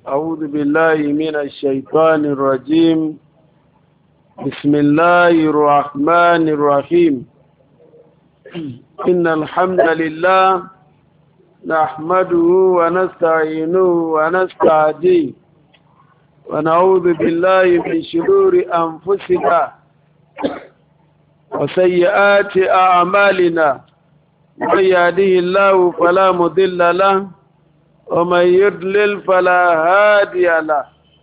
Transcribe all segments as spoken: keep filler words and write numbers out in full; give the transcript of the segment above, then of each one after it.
أعوذ بالله من الشيطان الرجيم. بسم الله الرحمن الرحيم. إن الحمد لله نحمده ونستعينه ونستهديه ونعوذ بالله من شرور أنفسنا وسيئات أعمالنا. من يهده الله فلا مضل له ومن يضلل فلا هادي له،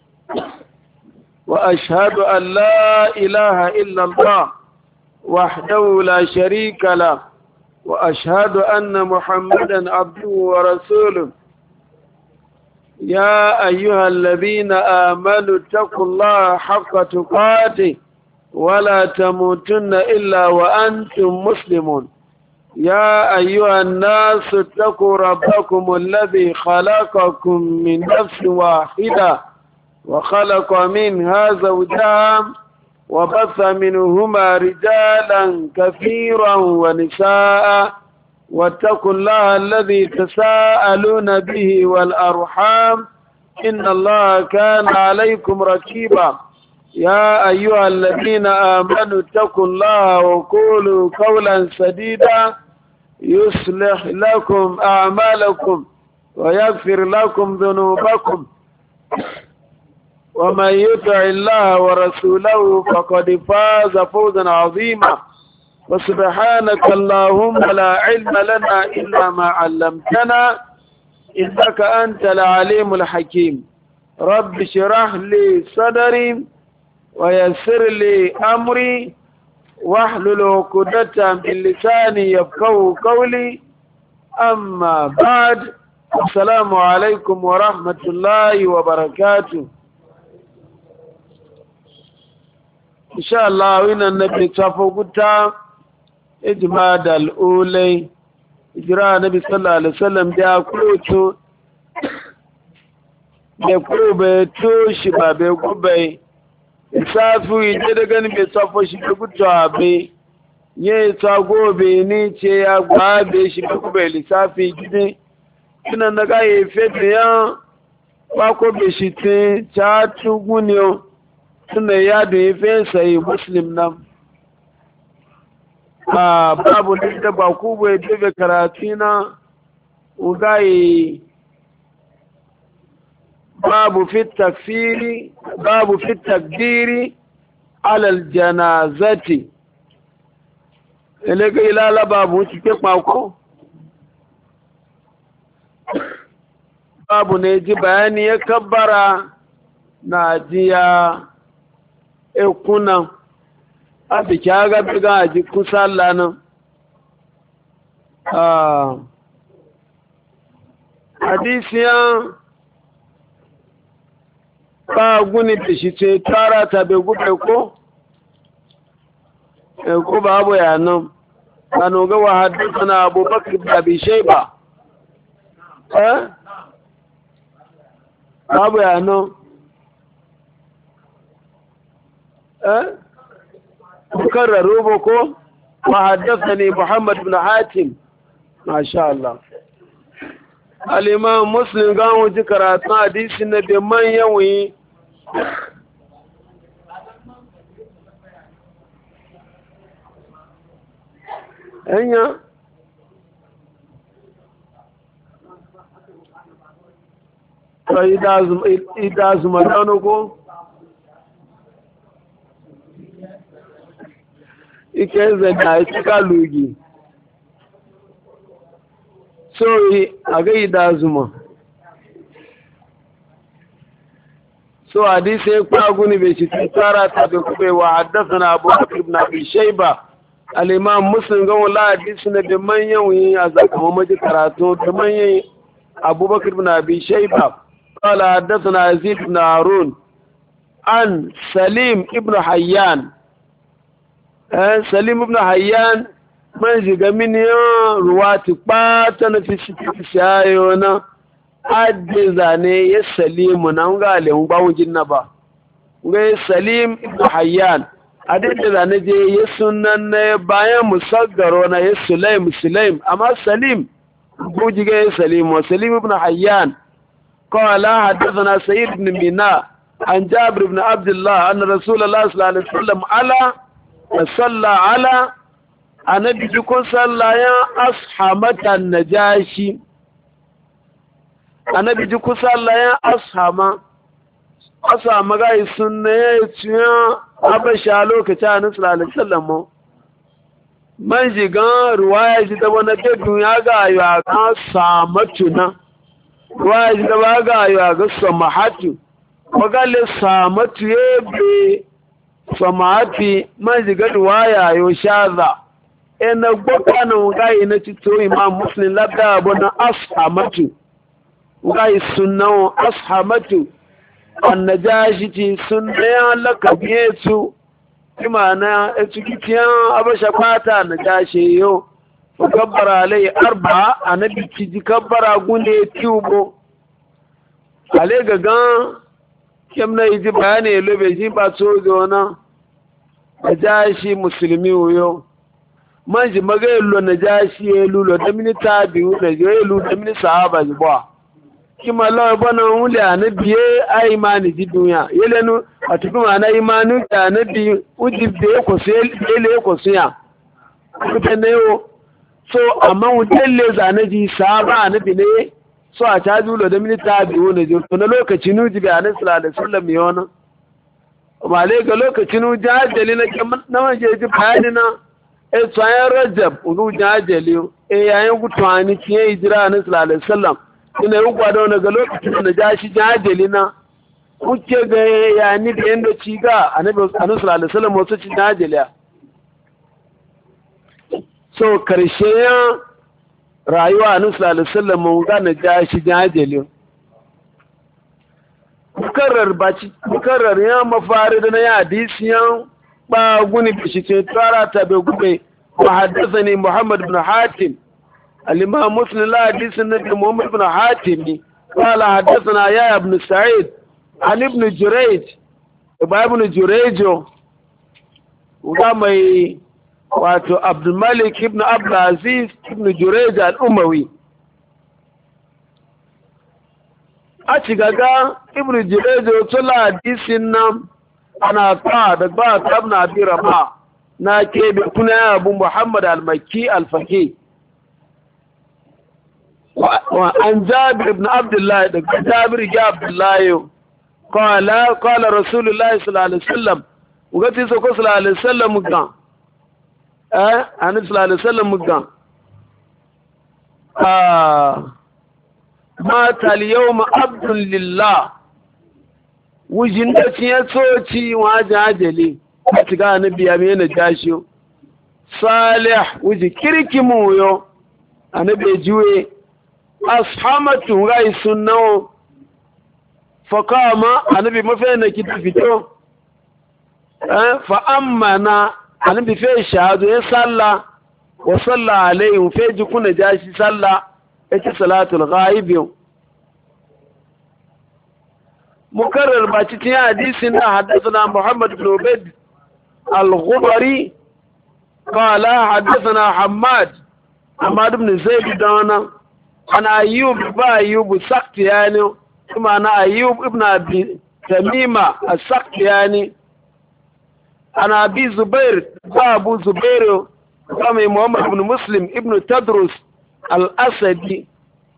وأشهد أن لا إله إلا الله وحده لا شريك له، وأشهد أن محمدا عبده ورسوله. يا أيها الذين آمنوا اتقوا الله حق تقاته ولا تموتن إلا وأنتم مسلمون. يا أيها الناس اتقوا ربكم الذي خلقكم من نفس واحدة وخلق منها زوجها وبث منهما رجالا كثيرا ونساء، واتقوا الله الذي تساءلون به والأرحام إن الله كان عليكم رقيبا. يا أيها الذين آمنوا اتقوا الله وقولوا قولا سديدا يصلح لكم أعمالكم ويغفر لكم ذنوبكم، ومن يطع الله ورسوله فقد فاز فوزا عظيما. وسبحانك اللهم لا علم لنا إلا ما علمتنا إنك أنت العليم الحكيم. رب اشرح لي صدري ويسر لي أمري واحلل عقدة من لساني يفقهوا قولي. أما بعد، السلام عليكم ورحمة الله وبركاته. إن شاء الله وإن النبي تفوقتا إجماد الأولي إجراء النبي صلى الله عليه وسلم جاء كلوتو يقوبي توشي بابي قبي isafu ije da gani bai tsafo shi da gutu abe ye ta gobe ni ce ya gwabe shi da kuma lissafi gidi kina na ga ye fete ya ba ko be shi te ta tuguniyo tuna ya da ye fe sai muslim nan a babu da ba ku bai da karatina ugai باب في التكفير باب في التقدير على الجنازة. إليك إلا لا باب وشكيك معكو باب نيجي بياني يكبر ناجيا إكونا أبي كاغا بيغا أجي كسالانا آه حديثيا ba guni da shi ce tara ta bai gube ko ko babu yanan kano ga wa haddathana abubakar ibn abi shayba eh babu yanan eh karraru ko wa haddathani muhammad ibn hatim masha Allah. Al-Imam Muslim ga wuce karatun hadisi na da manyan wuyi anya sai idazum idazum dano ko ike zai ita lugi sorry a gaida zuma so hadisi ya kwaguni bai shi tsara ta da kube wa haddasa abu bakr ibn abi shayba al-imam muslim ga wala hadisi na da manyan wuyi a zakaman maji karatu da manyan abu bakr ibn abi shayba qala haddathana yazid ibn harun an salim ibn hayyan eh salim ibn hayyan man shiga miniyan ruwa ti ɓata na fi shi ayo na adde zane ya salimu na nga alehun gbawon jinna ba nga ya salim ibn hayyan adde zane je ya sunan na bayan musaggaro na ya sulaim sulaim amma salim buji ga ya salim wa salim ibn hayyan قال حدثنا سيد بن ميناء عن جابر بن عبد الله أن رسول الله صلى الله عليه وسلم على صلى على annabi jikun sallayan ashamatan najashi annabi jikun sallayan ashama ashama gai sunna ya ciya abasha lokacin annabi sallallahu alaihi wasallam man jigan ruwaya ji da wani bedu ya ga ya ga samatuna ruwaya ji da ba ga ya ga samahatu magale samatu yebe samahati man jigan ruwaya yo shaza ina gbọ́pá na gáyé na títò imam muslim lábẹ́ àbọ̀nà ashamatu gáyé sunan ashamatu annajashi ti sunayen lakabiye su kima na etukitiyan abasha fata najashi yau kabbara alai arba anabi ci ji kabbara gunde tubo ale gagan kem na yi ji bayani lobe ji ba so zona najashi musulmi yau manji magayin lo na jashi ya lulo da mini tabi'u da ya lu da mini sahaba ji ba kima lawa bana wule a na biye a imani ji duniya yele nu a tufi ma na imani da na biyu uji da ya kwasu yele ya kwasu ya kuta na yau so amma wujen le zane ji sahaba a na bi ne so a caji lo da mini tabi'u na ji na lokaci nuji bi a na sila da sallam ya wani ma ga lokaci nuji hajjali na manje ji bayani na e tsayen rajab ugu jajali e yayin gutwani kiye hijira na sallallahu alaihi wasallam ina yi gwada daga lokacin da jashi jajali na kuke ga yani da yanda ci ga annabi sallallahu alaihi wasallam wasu ci jajali so karshe ya rayuwa na sallallahu alaihi wasallam mun ga na jashi jajali mukarrar baci mukarrar ya mafari da na ya hadisiyan ba guni bishi ce tsara ta bai gube wa haddathani Muhammad ibn Hatim al-Imam Muslim la hadisin nabi Muhammad ibn Hatim qala haddathana ya ibn Sa'id an ibn Jurayj ba ibn Jurayj ga mai wato Abdul Malik ibn Abdul Aziz ibn Jurayj al-Umawi a ci gaga ibn Jurayj to la hadisin nan ana ta da ba ta ibn abi rama na ke bi kuna abu muhammad al-makki al-faqih wa an jabir ibn abdullah da jabir ibn abdullah qala qala rasulullah sallallahu alaihi wasallam ugati so ko sallallahu alaihi wasallam ga eh an sallallahu alaihi wasallam ga ah mata al-yawma abdun lillah wujin da ciye soci wajen ajali a ciga na biya mai na jashi salih wuji kirki muyo a na bai juwe ashamatu rai sunawo fakama a na bi mafi na kita fito fa'ammana a na bi fe shahadu ya salla wa salla alayhi fe jikuna jashi salla ya ci salatul ghaibin مكرر باتتيا حديثنا حدثنا محمد بن عبيد الغبري قال حدثنا حماد حماد بن زيد دانا انا ايوب با ايوب السختياني ثم انا ايوب ابن ابي تميمه السختياني انا ابي زبير ابو زبير كما محمد بن مسلم ابن تدرس الاسدي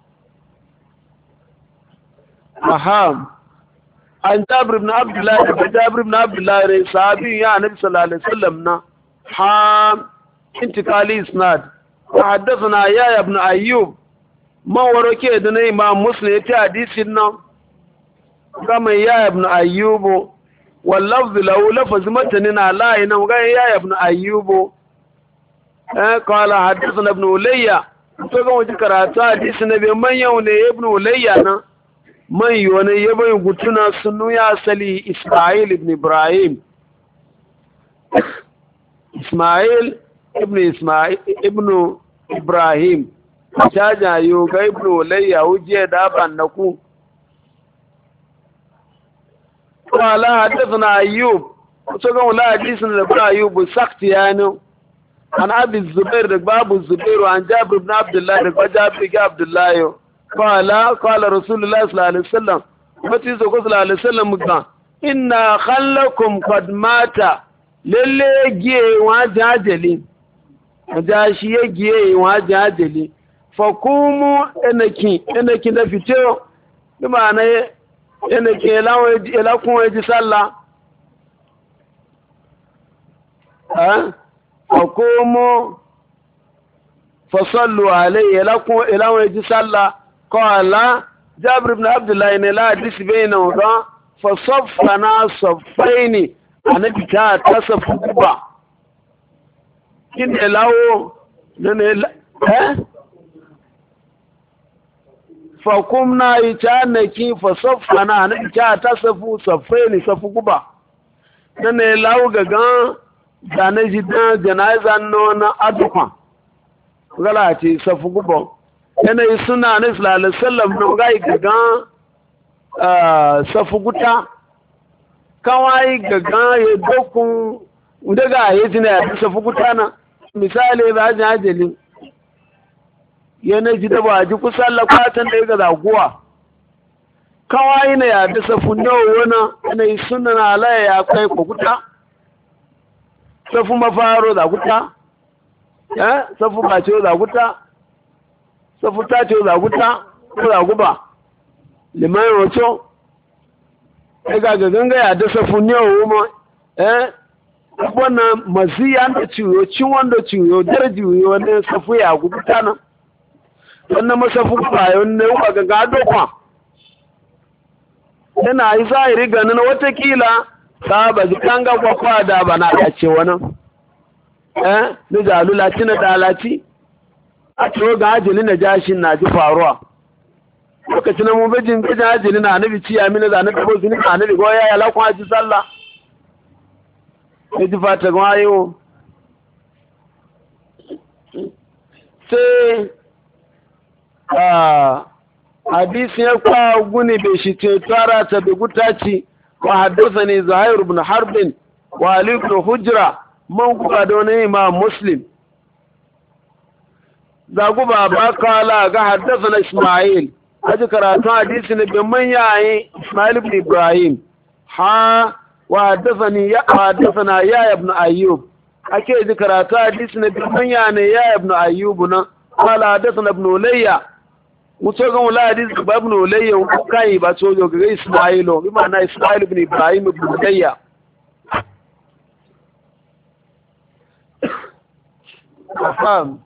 اهم an jabir ibn abdullah da jabir ibn abdullah rai sahabi ya annabi sallallahu alaihi wasallam na ha intikali isnad wa haddathana ya ibn ayyub man waroke da na imam muslim ya ta hadisin nan kama ya ibn ayyub wal lafz lahu lafaz matanina la ina ga ya ibn ayyub eh qala haddathana ibn ulayya to ga wajen karatu hadisin nabi man yau ne ibn ulayya na man yi wani ya bai gutuna sunu ya asali Ismail ibn Ibrahim Ismail ibn Ismail ibn Ibrahim ta jayo ga ibn Ulayya hujje da bannaku qala hadathana Ayyub to ga wala hadisin da ibn Ayyub saktiyano an Abi Zubair da babu Zubair an Jabir ibn Abdullah da Jabir ibn Abdullah qala qala rasulullah sallallahu alaihi wasallam wati zo ko sallallahu alaihi wasallam ga inna khallakum qad mata lalle giye wa jajali jashi ya giye wa jajali fakumu enaki enaki da fiteo bi ma'ana enaki elawo elakun eji sallah ha fakumu fasallu alayhi elakun elawo eji sallah qala jabir ibn abdullah ne la hadisi bayna wa fasaffana saffaini anabi ta tasafu kuba kin elawo ne eh fakumna itanaki fasaffana na ita tasafu saffaini safu kuba ne lawo gagan da na jidan janaza no na adukan gala ce safu kuba yana yi suna na sallallahu alaihi wasallam na gai gagan safu guta kawai gaga ya dokun daga ya jina ya safu guta na misali ba ji ajali yana ji da ba ji kusan lakwatan da ya ga zaguwa kawai na ya da safu nawa wani yana yi suna na alaya ya kai kwa guta safu mafaro zaguta ya safu ba ce zaguta safu ta ce zaguta ko zaguba liman rocho daga gagan ya da safu ne o mo eh wannan maziya da ciwo cin wanda ciwo darji wanda safu ya gubuta nan wannan masafu ba ne wa gaga dokwa yana yi zahiri ganin watakila sahaba jikanga kwa kwa da bana ya ce wannan eh da jalula tina dalati a to ga ajili na jashin na ji faruwa lokacin mu bejin gajin ajili na annabi ciya mini da annabi ko zuni annabi go ya yala ku haji sallah sai fata go ayo sai ah hadisi ya kwa guni be shi ce tara ta bi gutaci wa haddathani Zuhair ibn Harb wa Ali ibn Hujra man kuka da wani imam Muslim zagu baba kala ga haddathana Ismail aji karatu hadisi ne bin manyayi Ismail ibn Ibrahim ha wa haddathani ya haddathana ya ibn Ayyub ake ji karatu hadisi ne bin manyayi ya ibn Ayyub na kala haddathana ibn Ulayya muto ga wala hadisi ibn Ulayya kai ba sojo ga Ismailo bi ma'ana Ismail ibn Ibrahim ibn Ulayya afam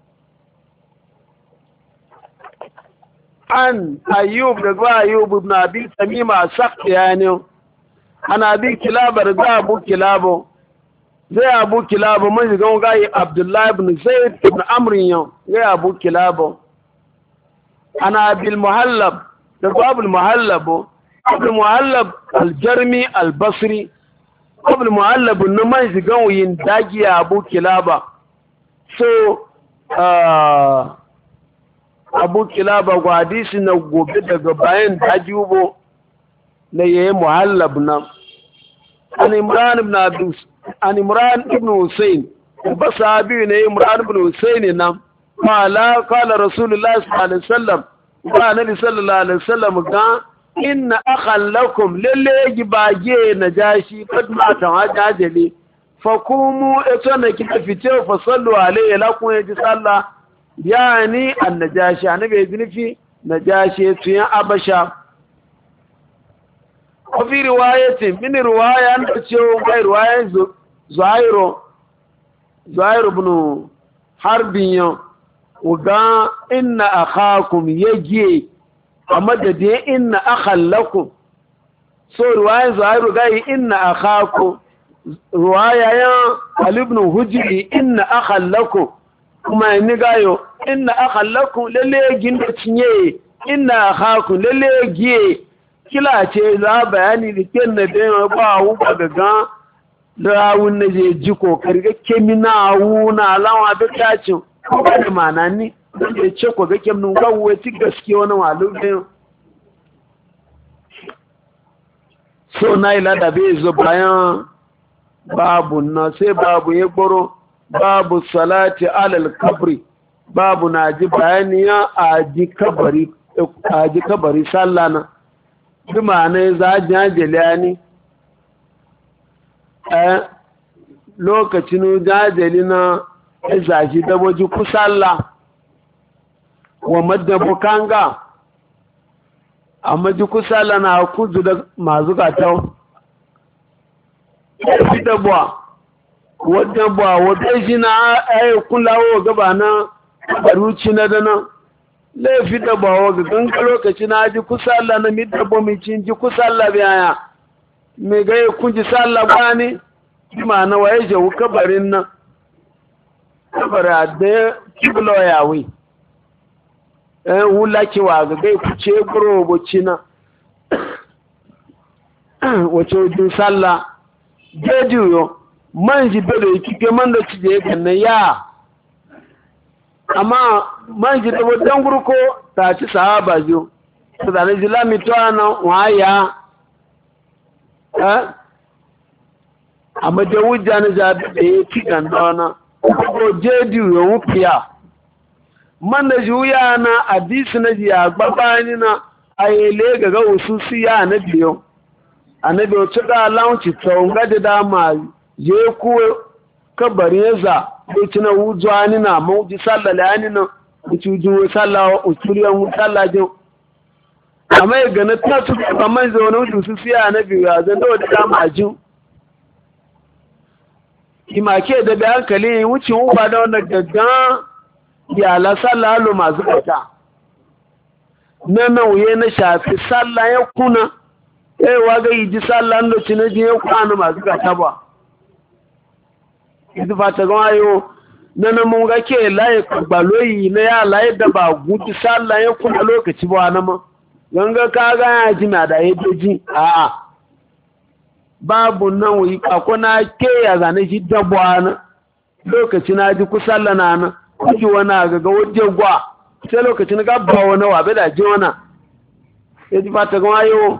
an ayyub da ba ayyub ibn abi tamima sakiyani ana abi kilabar ga abu kilabo zai abu kilabo mun ga gai abdullah ibn zaid ibn amr yan zai abu kilabo ana bil muhallab da abul muhallab abul muhallab al-jarmi al-basri abul muhallab nun man ga yin dagiya abu kilaba so uh abu kilaba ga hadisi na gobe daga bayan dajubo na yayi muhallab na an imran ibn abdus an imran ibn husayn basabi ne imran ibn husayn na qala qala rasulullah sallallahu alaihi wasallam wa nabi sallallahu alaihi wasallam ga inna akhan lakum lalle gibage najashi kad ma tawajjali fakumu etona kitafite fa sallu alaihi lakum yaji sallah yani annajashi annabi ya nufi najashi tuyan abasha ko fi riwayatin min riwayan da cewa kai riwayan zuhairo zuhairo ibn harbin uga inna akhakum yaji amma da dai inna akhal lakum so riwayan zuhairo gai inna akhakum riwaya ya ali ibn hujri inna akhal lakum kuma ni gayo inna akhallakum lalle ginda cinye inna akhakum lalle giye kila ce za bayani da kenna da ba hu daga rawun na je ji kokari ga kemina wu na lawa da tacin ko da manani da ce ko ga kemnu ga wuwa ti gaskiya wani malu so na ila da bai zo bayan babu na sai babu ya gboro babu salati alal kabri babu na ji bayaniya a ji kabari a ji kabari sallah na bi ma'ana za a jajaliya ni a lokacin jajali na ya zaji daboji kusalla wa madabu kanga amma ji kusalla na kuzu da masu gatau ya fi dabuwa wadda ba wadda shi na ayi kulawo gaba na baruci na dana laifi da ba wa ganka lokaci na ji kusalla na midabo mai cin ji kusalla biyaya mai gaya kun ji salla ba ne ma na waye jawo kabarin nan kabara da kiblo yawi eh wula kiwa ga gai kuce guro boci na wace wajen salla jejiyo man ji dole kike man da ci je ganna ya amma man ji da wadan gurko ta ci sahaba jo to da ne lami to ana waya eh amma da wujja na jabi da ya ci gandana ko jeju yo wufiya man da juya na hadisi na jiya babani na ayele ga ga ususi ya na biyo annabi o tuka launci to ngade da ma je ku kabareza ko tina wujani na mawji sallalani na ujuju sallawa usuriyan sallajo amma ga na ta su ba man zo na ususi ya na biyo ya zan da ma ju imake da bayan kale wucin uba da wannan gaggan ya la sallalu masu kata nan nauye na shafi sallah ya kuna eh wa ga yi ji sallah ndo cinaji ya kwana masu kata ba idu fata ga ayo nan mun ga ke laye baloyi na ya laye da ba guji sallah ya kuna lokaci ba na ma ganga ka ga ya ji na da yaji a'a babu nan wuyi kakuna ke ya zane shi dabuwa na lokaci na ji kusalla na na kuji wana gaga wajen gwa sai lokacin gabba wani wabe da ji wana ya ji fata gama yau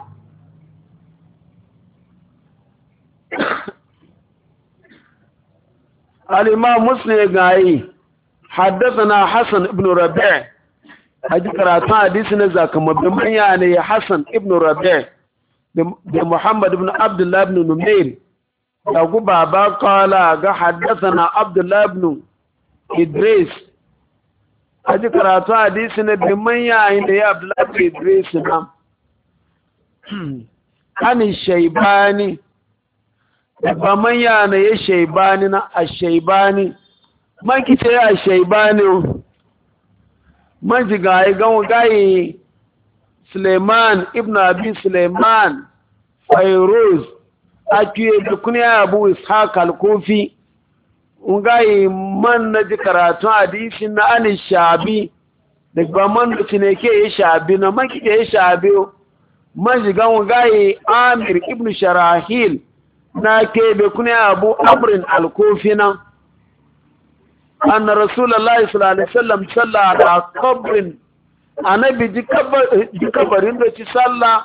alima musulun ya gayi haddasa na hassan ibn rabi' haji karatun hadisi na zakamabin manya ne ya hassan ibn rabi' da Muhammad ibn Abdullah ibn Numair da guba ba kala ga haddathana Abdullah ibn Idris aji karatu hadisi na bin manya inda ya Abdullah ibn Idris na ani shaybani da ba manya na ya shaybani na ash-shaybani man kice ya shaybani man ji gayi gan gayi Suleiman ibn Abi Suleiman Fairuz akiye dukuniya Abu Ishaq al-Kufi ungai man na ji karatu hadisi na an shabi daga man da ne ke yi shabi na man kike yi shabi man ji ga ungai Amir ibn Sharahil na ke dukuniya Abu Amr al-Kufi na anna Rasulullahi sallallahu alaihi wasallam salla ala qabrin annabi ji kabarin da ci sallah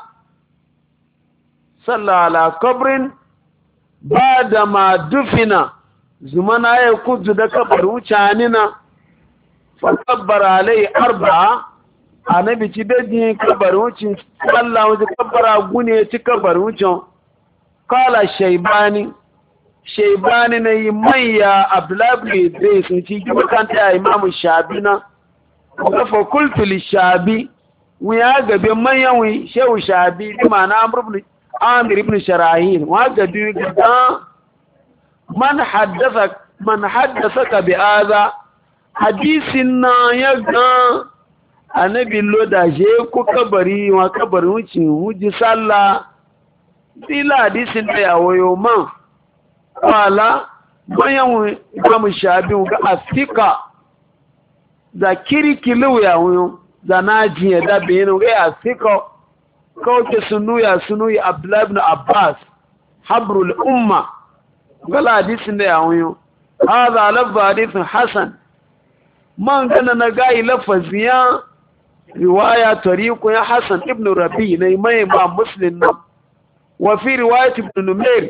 sallah ala kabrin ba da ma dufina zumana ya kudu da kabar wucanina fa kabbara alai arba'a annabi ci daji kabar wucin sallah wajen kabbara gune ci kabar wucin kala shaibani shaibani na yi manya abdullahi da sun ci gibakanta ya imamu shabina kafa kultu lishabi wuya gabe manyan wi shehu shabi bi ma'ana amir ibn sharahil wa gabe ga man haddasa man haddasa bi hadha hadisin na ya ga annabi loda je ku kabari wa kabarin wuci wuji sallah dila hadisin da ya wayo man wala manyan wi imam shabi ga afika za kirkilu ya huyo za naji ya dabe yin ga ya siko kawai sunu ya sunu ya Abdullah ibn Abbas habrul umma gala hadisin da ya huyo hadha lafz hadithun hasan man gana na gai lafaziya riwaya tariqu ya Hasan ibn Rabi ne mai ba muslim na wa fi riwayat ibn Numair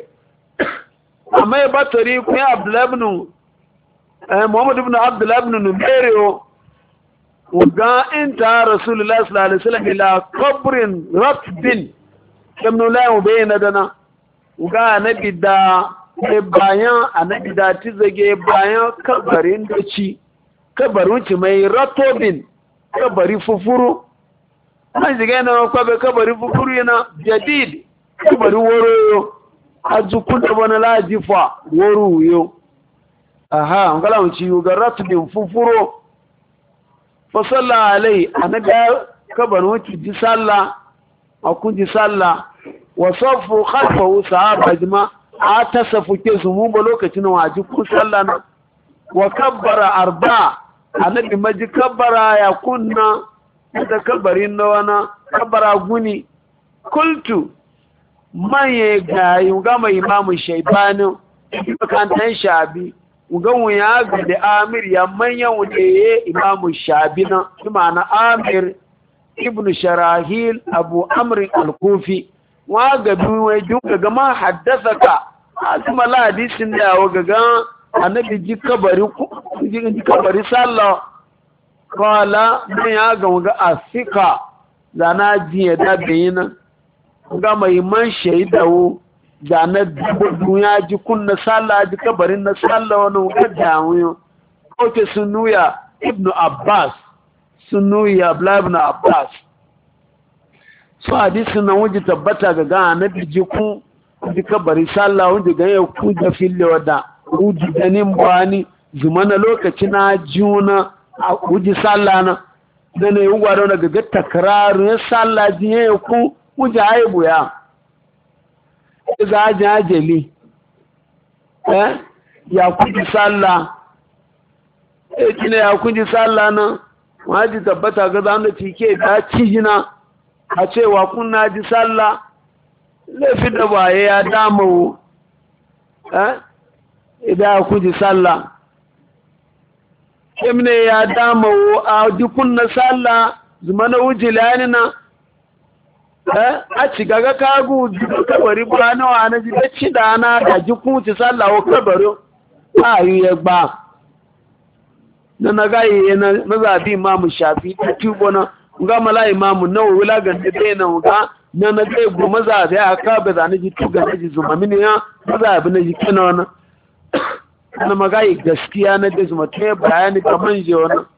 amma ba tariqu ya Abdullah ibn Muhammad ibn Abdullah ibn Numair uga inta rasulullahi sallallahu alaihi wasallam ila qabrin ratbin kamnu la yubayna dana uga annabi da bayan annabi da tizage bayan kabarin doci kabarin ci mai ratobin kabari fufuru an jiga na kwabe kabari fufuru yana jadid kabari woro ajukun da wani lajifa woro yo aha ngala mu ci uga ratobin fufuru fa salla alai annabi kabarin wuci ji sallah akun ji sallah wa safu khalfahu sahaba jama a tasafu ke su mu ba lokacin waji ku sallah na wa kabbara arba annabi maji kabbara ya kunna da kabbarin na wana kabbara guni kultu maye ga yuga mai imamu shaybani kan tan shabi uga wuya ga da amir ya manyan wuce imamu shabi na kuma amir ibnu sharahil abu amr al-kufi wa gabi wai duka gama haddasaka asma la hadisin da wa gaga annabi ji kabari ji kabari sallah kala mun ya ga ga asika zana ji da bayina ga mai man shaidawo da na duniya ji kunna sallah ji kabarin na sallah wani ga dawo ko te sunuya ibnu abbas sunuya ibn abbas so hadisin nan wuji tabbata ga ga annabi ji ku ji kabari sallah wuji ga ya ku da fille wada wuji ganin bani zumana lokaci na juna wuji sallah na da ne yuwa da daga ga takrarin sallah ji ya ku wuji aibu ya za ji ajeli eh ya ku ji sallah eh kina ya ku ji sallah na waji tabbata ga zan da cike da cijina a cewa kuna ji sallah laifin da baye ya damawo eh idan ku ji sallah kimne ya damawo a ji kunna sallah zumana wujilani na eh a ci gaga kagu kabari ba na wa na ji bacci da na da ji ku ji sallah wa kabari a yi ya gba na na gaye na mazabi imamu shafi ta tubo na ga mala imamu nawawi la gande dai nan ga na na dai go maza da aka ba da ni tu ga ji zuma mini ya maza bi na ji kana wana na magai gaskiya na da zuma ta bayani kaman je wana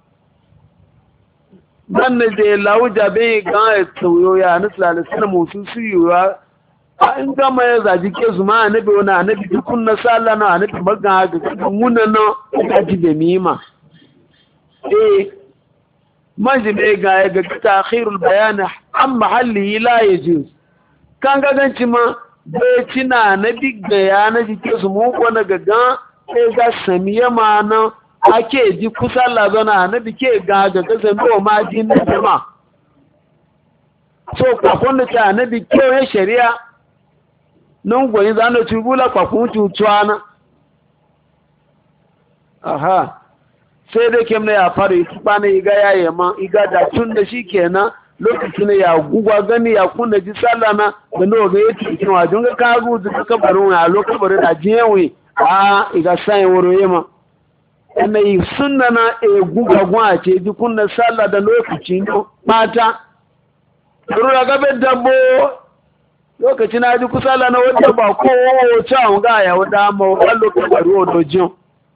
dan ne da lauja bai ga tsoyo ya na sallallahu alaihi wasallam su su yiwa a in ga mai zaji ke zuma annabi wana annabi dukun na sallah na annabi maga ga muna na ga ji da mima eh majime ga ya ga ta'khirul bayan an mahalli la yajuz kan ga ganci ma bai cina na digga ya na jike su mu ko na gaga sai ga samiya ma na ake ji kusa lazana na bike ga ga ga zando ma ji na jama so ka kunna ta na bike ya shari'a nan goyi zano tubula kwa kun tutuana aha sai dai kemna ya fara yi tuba na iga ya yamma iga da tun da shi kenan lokacin ya gugwa gani ya kunna ji sallah na da nawa ga yake cikin wajen ga kagu da suka baro a lokacin da jiyewe a iga sai wuro yamma ana yi sunna na e guga gwa ce ji kunna sallah da lokacin mata rura gabe dabbo lokacin na ji kusala na wata ba ko ta ga ya wada ma wallo ka baro dojin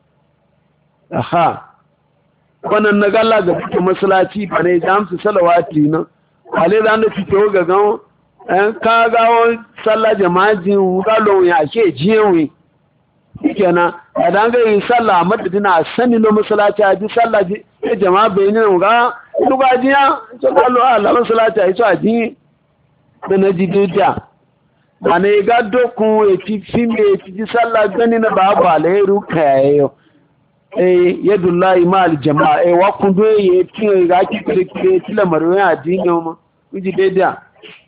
aha wannan na galla ga cikin masallaci ba ne da amsa salawati na ale da na fito ga gan eh ka ga won sallah jama'in galo ya ke jiyewe kenan idan ga yin sallah madadina sani no masallaci a ji sallah ji jama'a bayin ga duba jiya to galo Allah masallaci ai to aji da na ji duja ba ne ga dokun e ti fime ti ji sallah gani na babu alheru kayayo eh yadullahi mal jama'a eh wa kun do ye tin ga ki kire kire tila marwa ya dinyo ma uji deda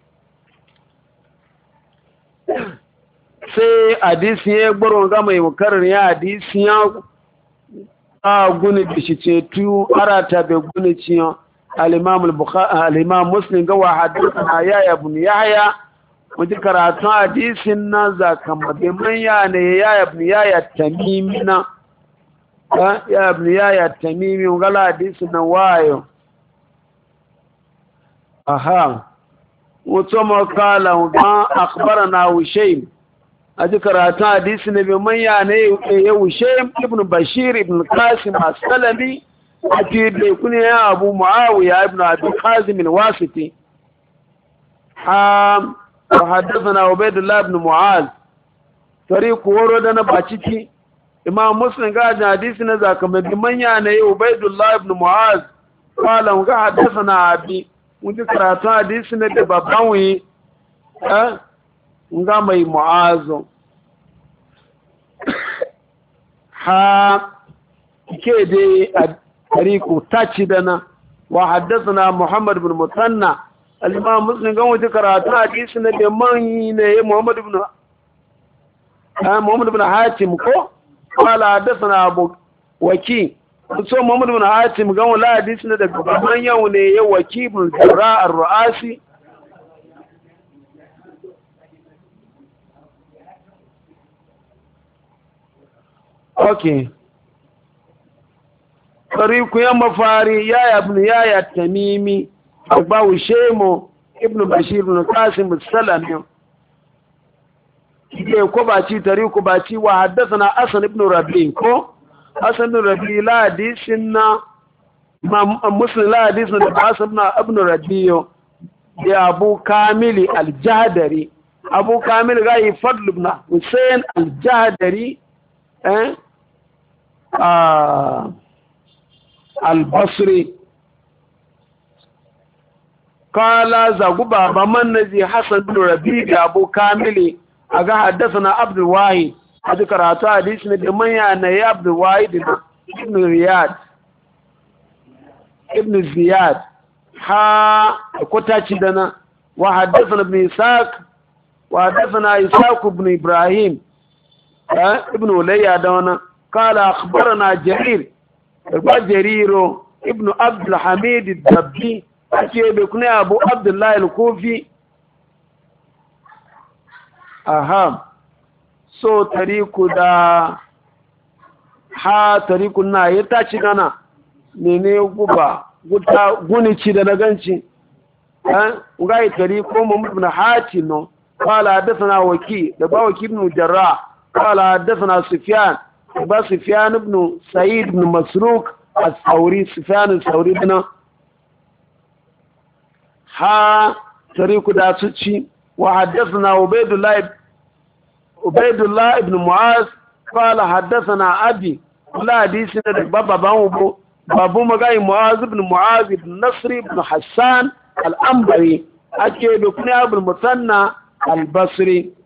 sai hadisi ya gboro ga mai mukarrar ya hadisi ya a guni bishi ce tu arata be guni ciyo al-imam al-bukhari al-imam muslim ga wa hadithana ya ibn yahya muji karatun hadisin na zakama be manya ne ya ibn yahya tamimina ya ibn yahya tamimi ngala hadisin na wayo aha wato makala ma akhbarana Hushaym aji karatun hadisi ne bi manya ne ya Hushaym ibn Bashir ibn Qasim as-Salami ati da kuni ya Abu Muawiya ibn Abi Hazim al-Wasiti ha وحدثنا عبيد الله بن معاذ طريق ورودنا بaciki imam muslim ga hadisi na zaka mai manya ne ubaydullah ibn muaz qala ga hadathana abi mun karatu hadisi ne da babban wi eh nga mai muaz ha ke dai tariqu tachi dana wa hadathana muhammad ibn musanna al-imam muslim ga wuce karatu hadisi ne da manyi ne muhammad ibn ah muhammad ibn hatim ko qala hadathana abu waki so muhammad ibn hatim ga wala hadisi ne daga babban yau ne ya waki ibn zura ar-ruasi okay tariku ya mafari ya ibn ya tamimi Abu Shaymo ibn Bashir ibn Qasim as-Salami ke ko ba ci tariku ba ci wa haddathana Hasan ibn Rabi ko Hasan ibn Rabi la hadisinna Muslim la hadisinna da Hasan ibn Rabi ya Abu Kamil al-Jahdari Abu Kamil ga yi Fadl ibn Hussein al-Jahdari eh ah al-Basri kala zagu baba man nazi Hasan bin Rabi da Abu Kamili aga haddathana Abdul Wahid aji karatu hadisi ne da manya na ya Abdul Wahid ibn Riyad ibn Ziyad ha kotaci dana wa haddathana ibn Isaac wa haddathana Isaac ibn Ibrahim ibn Ulayya da wana kala akhbarana Jarir ba Jariro ibn Abdul Hamid ad-Dabbi ake bai kuna Abu Abdullahi al-Kufi aha so tariku da ha tariku na ya taci gana mene guba guta gunici da naganci eh ugai tariku Muhammad ibn Hatim no qala hadathana Waki da ba Waki ibn Jarrah qala hadathana Sufyan ba Sufyan ibn Sa'id ibn Masruq as-Sawri Sufyan as-Sawri dana ha tariku da su ci wa haddathana ubaydullah ubaydullah ibn muaz qala haddathana abi la hadisi da baba ban ubo babu magai muaz ibn muaz ibn nasr ibn hassan al-anbari ake da kuma abul musanna al-basri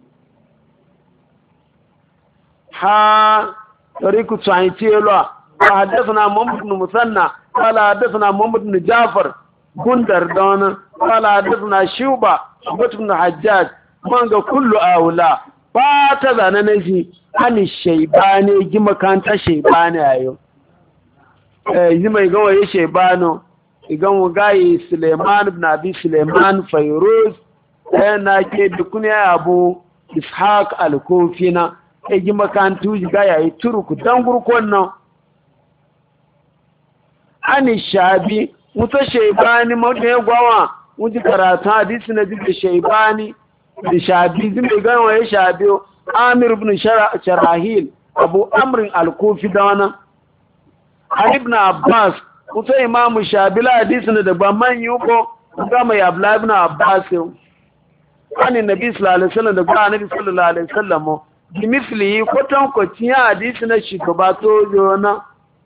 ha tariku tsayielo wa haddathana muhammad ibn musanna qala haddathana muhammad ibn jafar gundar dona qala hadathna shuba ibn hajjaj manga kullu aula ba ta zana naji ani shaybani gi makanta shaybani ayo eh yi mai gawaye shaybano igan gayi suleiman ibn abi suleiman fayruz eh na ke dukuniya abu ishaq al-kufina eh gi makantu ga yayi turku dan gurkon nan ani shabi mutu shaibani mawuce ya gwawa wuji karatu hadisi na jikin shaibani da shabi zai gano ya shabi amir ibn sharahil abu amrin al-kufi da wani an ibn abbas mutu imamu shabi la hadisi na daga man yi uko gama ya abla ibn abbas yau wani nabi sallallahu alaihi wasallam da gwa nabi sallallahu alaihi wasallam bi misli kwatankwacin ya hadisi na shugaba to na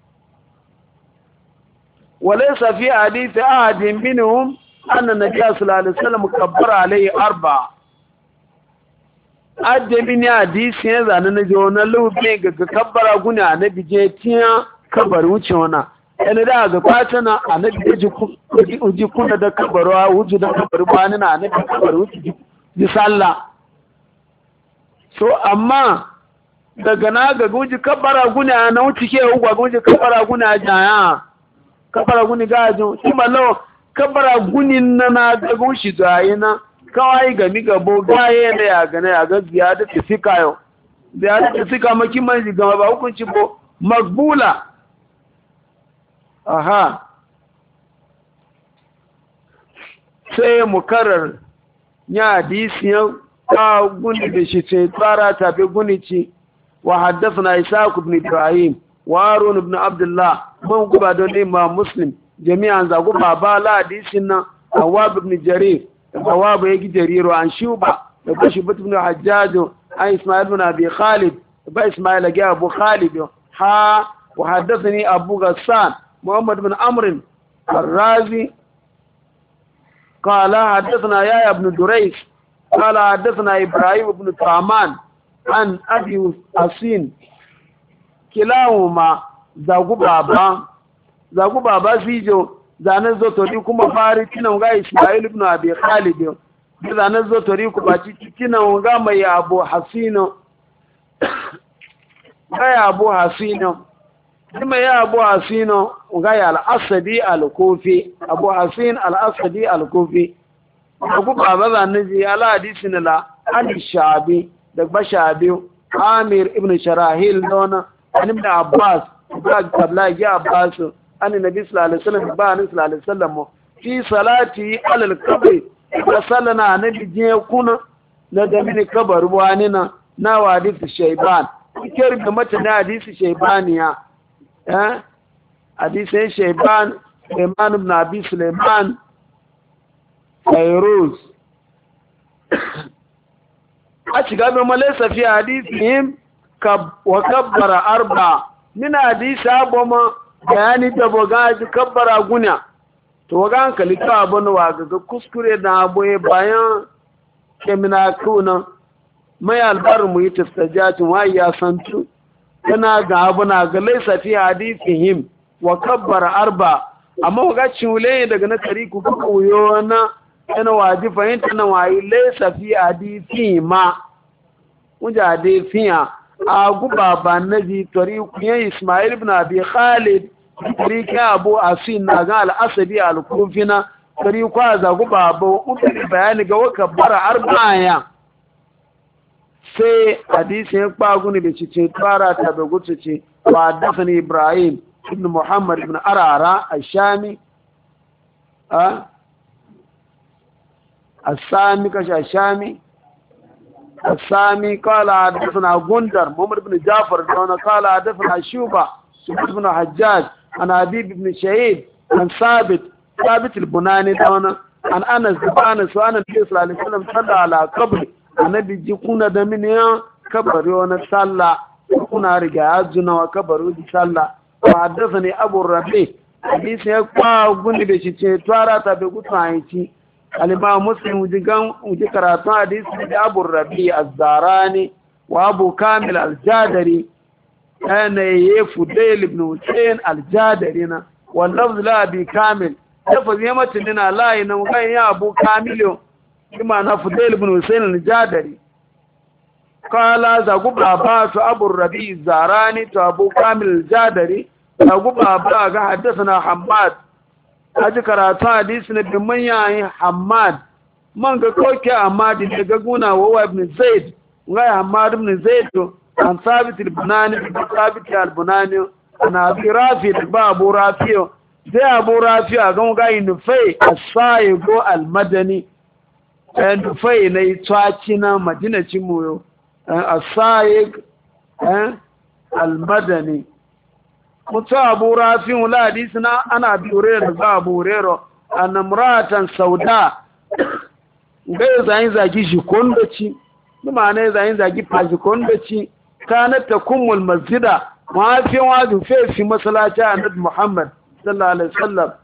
وليس في حديث أحد منهم أن النبي صلى الله عليه وسلم كبر عليه أربعة أجل من حديث هذا أن نجونا له بيك كبر أقولنا نبي جيتيا كبر وشونا أنا ده أقباتنا أنا بيجي uji kuna da kabarwa wuju da kabaru bani na ne kabaru wuju ji sallah so amma daga na ga wuji kabara guna na wuci ke ugwa wuji kabara guna jaya kabara guni gajo kuma lo kabara guni na na ga gushi zayina kawai gami gabo gaye da ya gane ya ga ziyada tafika yau ziyada tafika maki man gama ba hukunci bo magbula aha sai mukarrar ya hadisi ya ka guni da shi ce tsara tafi guni ci wa haddathana Isaac ibn Ibrahim wa Harun ibn Abdullah man guba don Imam Muslim jami'an zagu baba la hadisin nan Awab ibn Jarir Awab yake Jariru an Shuba da Bashi ibn Hajjaj an Ismail ibn Abi Khalid ba Ismail ga Abu Khalid ha wa haddathani Abu Ghassan Muhammad ibn Amr الرازي قال حدثنا يا بن دريس قال حدثنا إبراهيم بن طعمان عن أبي أسين كلاهما زاغو بابا زاغو بابا سيجو زانه زوتوري كما فاري تنوغا إسماعيل بن أبي خالد زانه زوتوري كما تنوغا مي أبو حسين يا أبو حسين كما يا أبو حسين وغاية الأسدي الكوفي أبو حسين الأسدي الكوفي أبو بابا النجي على حديثنا لا عن الشعبي دقب شعبي عامر ابن شراحيل دونا عن ابن عباس قبل يا عباس عن النبي صلى الله عليه وسلم بان صلى الله عليه وسلم في صلاتي على القبر وصلنا نبي جيكونا ندمين قبر واننا ناو حديث الشيبان كيرب متى حديث الشيبانيا ها حديث شيبان سليمان بن أبي سليمان فيروز أشغل ما ليس في حديثهم كب وكبر أربع من حديث أبوما يعني تبغى كبر أغنيا توغان كليكا أبونا واغا كسكري دا أبوه بايان كمنا كونا ما يالبار ميتستجاج ويا سنتو kana ga abuna ga laisa fi hadithihim wa kabbara arba amma ga cule daga na tariku ko koyo na yana waji fahimta na wayi laisa fi hadithi ma unja hadithiya a guba ba naji tariku ya Ismail ibn Abi Khalid tariku Abu Asin na ga al-Asadi al-Kufina tariku za guba ba ubi bayani ga wa kabbara arba ya sai hadisi ya kpagu ne da cice tsara ta da gutu ce wa dafani Ibrahim ibn Muhammad ibn Arara ashami a asami kashi ashami asami kala dafana Gundar Muhammad ibn Jafar da wani kala dafana Shuba Shuba ibn Hajjaj an Habib ibn Shahid an Sabit Sabit al-Bunani da wani an Anas da Anas wa Anas sallallahu alaihi wasallam salla ala qabri annabi ji kuna da mini ya kabari wani sallah kuna riga ya juna wa kabari di sallah wa haddasa ne abu rabe hadisi ya kwa gundi da shi ce twara ta bai gutu a yanki alima muslim wujigan wuji karatun hadisi da abu rabe az-zarani wa abu kamil al-jadari yana yi fudail ibn hussein al-jadari na wallaf la bi kamil lafazi ya mace nina layi na mugan ya abu kamilio ima na Fudail ibn Hussein al-Jadari qala za gubaba to Abu Rabi Zarani to Abu Kamil al-Jadari za gubaba ga haddathana Hammad aji karatu hadisi ne bin manyan Hammad man ga koke Hammad ne ga guna wa ibn Zaid ngai Hammad ibn Zaid an Thabit al-Bunani Thabit al-Bunani ana Abi Rafi da Abu Rafi sai Abu Rafi ga ga inufai as-Saigo al-Madani and fai na yi tsaci na madinacin moyo a sayig almadani mutu abu rafin wula hadisi na ana biure da za a burero a namuratan sauda ga yi zayin zagi jikon da ci nima ne zayin zagi fajikon da ci kanar ta kummul masjida mahaifin wajen fefi masalaci a nabi muhammad sallallahu alaihi wasallam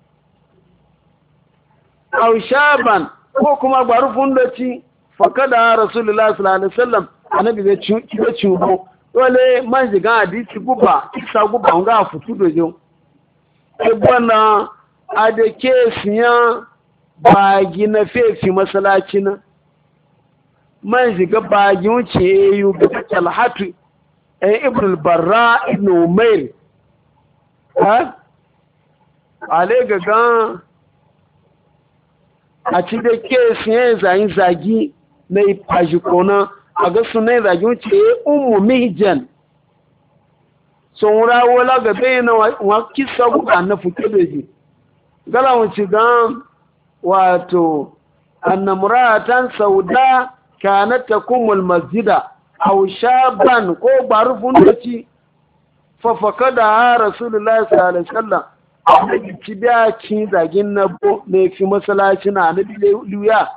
au shaban ko kuma gbarufun da ci fakada rasulullah sallallahu alaihi wasallam annabi zai ci da cibo dole man jiga hadisi guba isa guba nga futu dojo e bona adake siya bagi na fefi masallaci na man jiga bagi wuce yu ga talhatu eh ibn al-barra ibn umair ha ale gaga a ci da ke siye zayin zagi na ipajikona a ga suna zagi wuce umu mihijan sun rawola ga bayyana wa kisa guda na fuke da ji gala wuce gan wato annamratan sauda kanat takumul masjida aw shaban ko barfun daci fa fakada rasulullahi sallallahu alaihi wasallam annabi kibiya kin zagin nabo ne fi masallaci na annabi luya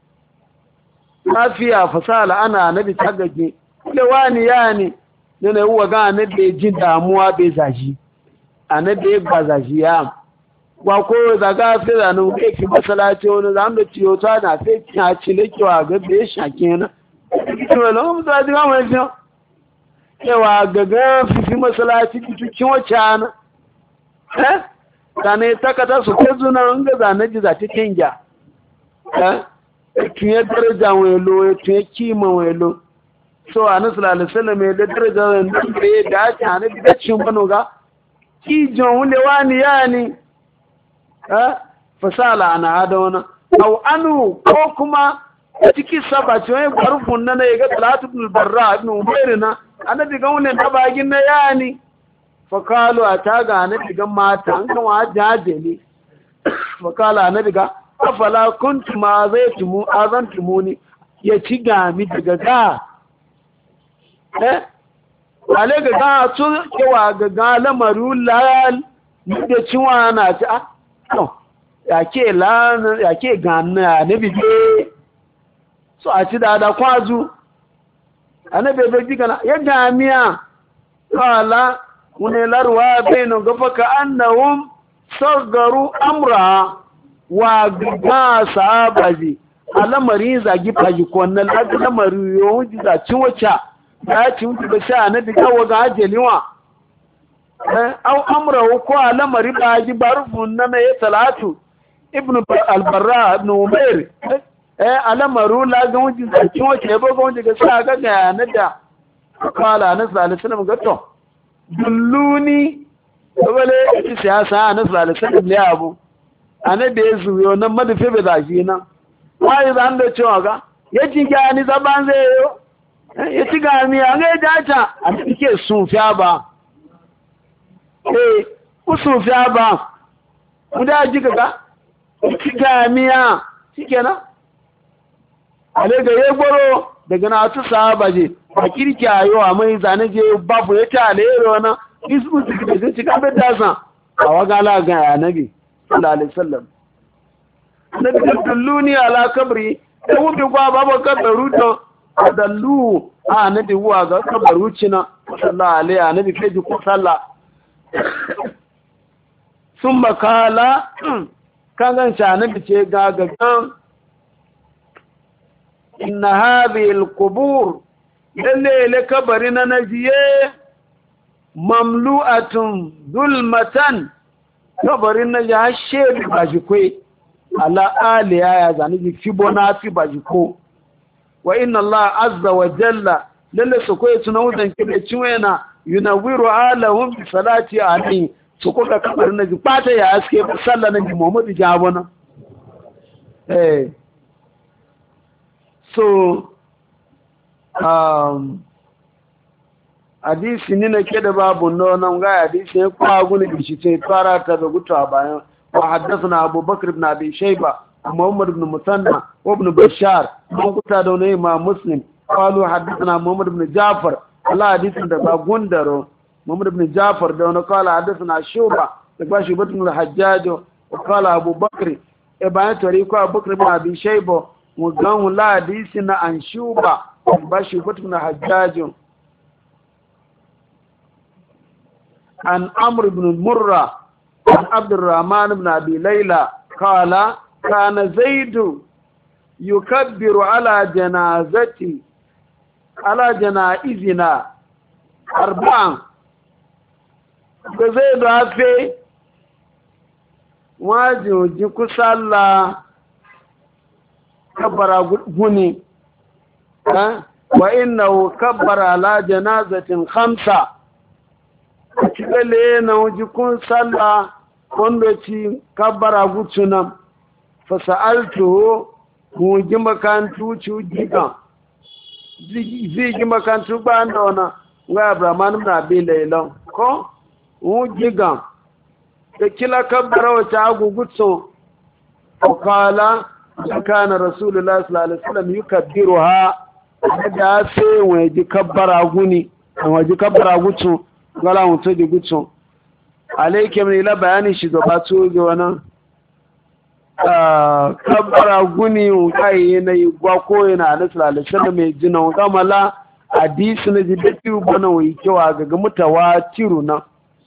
lafiya fasala ana annabi tagage lewani yani ne uwa ga annabi jin damuwa bai zaji annabi ba zaji ya wa ko zaga sai da nan kai fi masallaci wani zan da ciyo ta na sai ya cile kiwa ga bai shake na to lo mu da ga mai shi yawa gaga fi fi masallaci cikin wacce ana eh kane takata su ke zuna ga zanaji za ta kenja eh tunye daraja welo tunye kima welo so anas sallallahu alaihi wasallam da daraja wanda ya dace annabi da cin bano ga ki jon wule wani yani eh fasala ana hada wana aw anu ko kuma ciki sabaci wani barfun nan ya ga Talatu ibn Barra ibn Umayr na annabi ga wule da bagin na yani fakalu ataga annabi ga mata an kan wa jaje ne fakala annabi ga afala kuntum ma zaitum azantumuni ya ci gami daga ga eh wale ga ga to kewa ga ga lamaru lal da ciwa na ci ah to yake la yake ganna annabi be so a ci da da kwazu annabi be diga ya gamiya kala wani larwa bainu gafaka annahum sagaru amra wa ga sahabaji alamari zagi faji konnan alamari yo da cin wacce da ci mutu da sha na diga waga ajeliwa eh au amra ko alamari baji barfun na ya Talatu ibnu al-Barra ibn Umayr eh alamaru la ga wuji da cin wacce ba ga wuji ga sha ga ga na da kala na sallallahu alaihi wasallam ga to dulluni wale ita siyasa na sallallahu alaihi wasallam ne abu annabi ya zuyo nan madafe bai zafi nan wai zan da cewa ga ya ci gani zaban zai yo ya ci gani an ga data annabi ke sun fiya ba eh ku sun fiya ba mu da ji ga ci gani ya shikenan ale ga ye goro daga na tu sahaba je a kirki ayo a mai zane je babu ya ta alero na isu su da ci ka bada san a waga la ga annabi sallallahu alaihi wasallam nabi dalluni ala kabri da wuce kwa babu kabaru to dallu a nabi wa ga kabaru cina sallallahu alaihi annabi kai ji ku sallah summa kala kan gan sha nabi ce ga ga inna hadhihi alqubur lalle le kabarina najiye mamlu'atun zulmatan kabarin na ya shebi bajikwe ala aliya ya zani bi fibona fi bajiko wa inna Allah azza wa jalla lalle su koyi tuna wutan kibe ciwena yunawiru alahum bi salati ali su kuka kabarin na ji fata ya aske sallah na bi Muhammadu jabona eh so um hadisi ni nake da babu nonon ga hadisi ya kwa guni bishi ce fara ta da gutuwa bayan wa haddathana Abu Bakr ibn Abi Shayba Muhammad ibn Musanna wa ibn Bashar mun kuta da wani Imam Muslim qalu haddathana Muhammad ibn Ja'far Allah hadisin da ba gundaro Muhammad ibn Ja'far da wani qala haddathana Shuba da ba shi ibn al-Hajjaj wa qala Abu Bakr e bayan tariqo Abu Bakr ibn Abi Shayba mu gan la hadisi na an Shuba ba shi ibn al-Hajjaj عن عمرو بن مرة عن عبد الرحمن بن أبي ليلى قال كان زيد يكبر على جنازتي على جنائزنا أربعا زيد أفي واجه جكو صلى كبر غني وإنه كبر على جنازة خمسة cikale na wajikun sallah wanda ci kabbara gutunan fasa'altu mu ji makantu ci giga zai ji makantu ba da wana ga abraman na bi lailan ko mu giga da kila kabbara wata agugutsu وقال كان رسول الله صلى الله عليه وسلم يكبرها da sai waje kabbara guni waje kabbara gutsu gala mutu da gutsu alayke min ila bayani shi gaba to ga wannan ah kabbara guni kai ne gwa ko yana da sallallahu alaihi wasallam mai jina gamala hadisi ne jiddi bana wai kewa ga mutawatiru na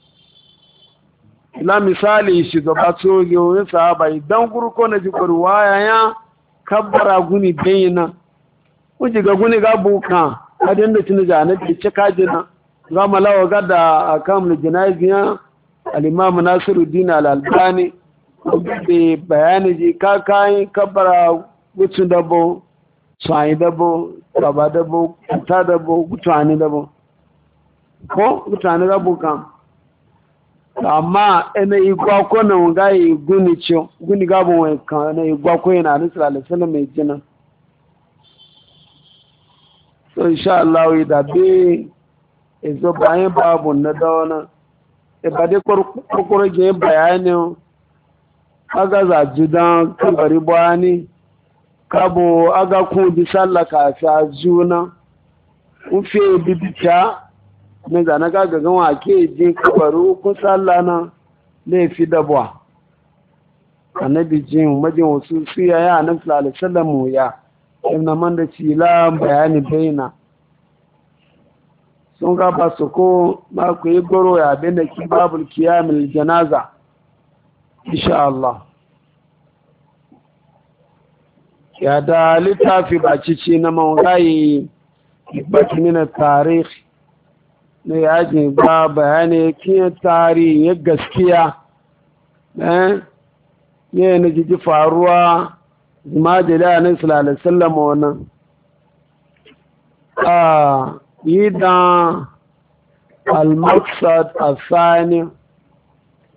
ila misali shi gaba to ga wannan sahaba idan gurko na ji ruwaya ya kabbara guni bayina kuji ga guni ga buka hadin da tuni da annabi ce kajina ga malawa ga da akam jinaziya al-imam Nasiruddin al-Albani da bayani ji ka kai kabbara gutsu dabo sai dabo baba dabo ta dabo gutani dabo ko gutani ga buka amma ina igwa ko nan ga yi guni ce guni ga bon wai kan na igwa ko yana da sallallahu alaihi wasallam mai jina so insha Allah da be ezo bayan babu na dawana e ba dai kokoro je bayani aga za judan kabari bani kabo aga ku di sallaka fa juna ufe bibita ne ga na ga ga wa ke je kabaru ku sallana le fi dabwa annabi jin majin wasu siya ya annabi sallallahu alaihi wasallam ya inna man da cila bayani baina sun gaba su ko ma ku yi goro ya bin da ki babul kiyamil janaza insha Allah ya da littafi ba cici na mawugayi ibaki na tarih na yaji ba bayani kiyan tarihi ya gaskiya eh ne na jiji faruwa zama da da nan sallallahu alaihi wasallam wannan ah idan al-maqsad al-thani